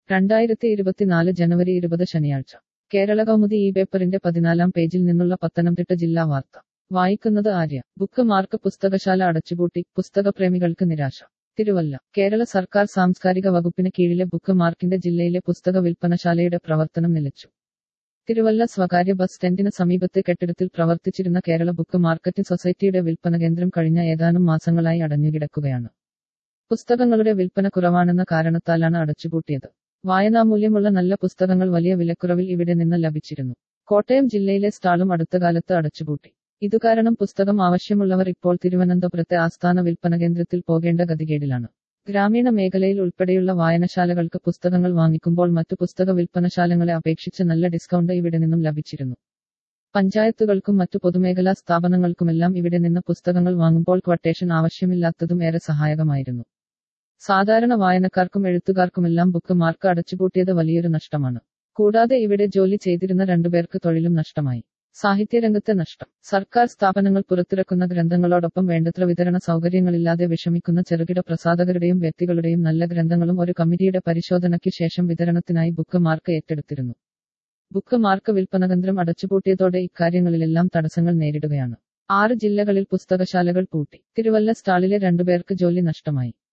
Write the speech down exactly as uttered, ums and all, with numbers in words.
രണ്ടായിരത്തി ഇരുപത്തിനാല് ജനുവരി ഇരുപത് ശനിയാഴ്ച കേരള കൗമുദി ഈ പേപ്പറിന്റെ പതിനാലാം പേജിൽ നിന്നുള്ള പത്തനംതിട്ട ജില്ലാ വാർത്ത വായിക്കുന്നത് ആര്യ. ബുക്ക് മാർക്ക് പുസ്തകശാല അടച്ചുപൂട്ടി, പുസ്തകപ്രേമികൾക്ക് നിരാശ. തിരുവല്ല. കേരള സർക്കാർ സാംസ്കാരിക വകുപ്പിന് കീഴിലെ ബുക്ക് മാർക്കിന്റെ ജില്ലയിലെ പുസ്തക വിൽപ്പനശാലയുടെ പ്രവർത്തനം നിലച്ചു. തിരുവല്ല സ്വകാര്യ ബസ് സ്റ്റാൻഡിന് സമീപത്തെ കെട്ടിടത്തിൽ പ്രവർത്തിച്ചിരുന്ന കേരള ബുക്ക് മാർക്കറ്റിംഗ് സൊസൈറ്റിയുടെ വിൽപ്പന കേന്ദ്രം കഴിഞ്ഞ ഏതാനും മാസങ്ങളായി അടഞ്ഞുകിടക്കുകയാണ്. പുസ്തകങ്ങളുടെ വിൽപ്പന കുറവാണെന്ന കാരണത്താലാണ് അടച്ചുപൂട്ടിയത്. വായനാമൂല്യമുള്ള നല്ല പുസ്തകങ്ങൾ വലിയ വിലക്കുറവിൽ ഇവിടെ നിന്ന് ലഭിച്ചിരുന്നു. കോട്ടയം ജില്ലയിലെ സ്റ്റാളും അടുത്തകാലത്ത് അടച്ചുപൂട്ടി. ഇതുകാരണം പുസ്തകം ആവശ്യമുള്ളവർ ഇപ്പോൾ തിരുവനന്തപുരത്തെ ആസ്ഥാന വിൽപ്പന കേന്ദ്രത്തിൽ പോകേണ്ട ഗതികേടിലാണ്. ഗ്രാമീണ മേഖലയിൽ ഉൾപ്പെടെയുള്ള വായനശാലകൾക്ക് പുസ്തകങ്ങൾ വാങ്ങിക്കുമ്പോൾ മറ്റു പുസ്തക വിൽപ്പനശാലകളെ അപേക്ഷിച്ച് നല്ല ഡിസ്കൗണ്ട് ഇവിടെ നിന്നും ലഭിച്ചിരുന്നു. പഞ്ചായത്തുകൾക്കും മറ്റു പൊതുമേഖലാ സ്ഥാപനങ്ങൾക്കുമെല്ലാം ഇവിടെ നിന്ന് പുസ്തകങ്ങൾ വാങ്ങുമ്പോൾ ക്വട്ടേഷൻ ആവശ്യമില്ലാത്തതും ഏറെ സഹായകമായിരുന്നു. സാധാരണ വായനക്കാർക്കും എഴുത്തുകാർക്കുമെല്ലാം ബുക്ക് മാർക്ക് അടച്ചുപൂട്ടിയത് വലിയൊരു നഷ്ടമാണ്. കൂടാതെ ഇവിടെ ജോലി ചെയ്തിരുന്ന രണ്ടുപേർക്ക് തൊഴിലും നഷ്ടമായി. സാഹിത്യരംഗത്തെ നഷ്ടം. സർക്കാർ സ്ഥാപനങ്ങൾ പുറത്തിറക്കുന്ന ഗ്രന്ഥങ്ങളോടൊപ്പം വേണ്ടത്ര വിതരണ സൗകര്യങ്ങളില്ലാതെ വിഷമിക്കുന്ന ചെറുകിട പ്രസാധകരുടെയും വ്യക്തികളുടെയും നല്ല ഗ്രന്ഥങ്ങളും ഒരു കമ്മിറ്റിയുടെ പരിശോധനയ്ക്ക് ശേഷം വിതരണത്തിനായി ബുക്ക് മാർക്ക് ഏറ്റെടുത്തിരുന്നു. ബുക്ക് മാർക്ക് വിൽപ്പനകേന്ദ്രം അടച്ചുപൂട്ടിയതോടെ ഇക്കാര്യങ്ങളിലെല്ലാം തടസ്സങ്ങൾ നേരിടുകയാണ്. ആറ് ജില്ലകളിൽ പുസ്തകശാലകൾ പൂട്ടി. തിരുവല്ല സ്റ്റാളിലെ രണ്ടുപേർക്ക് ജോലി നഷ്ടമായി.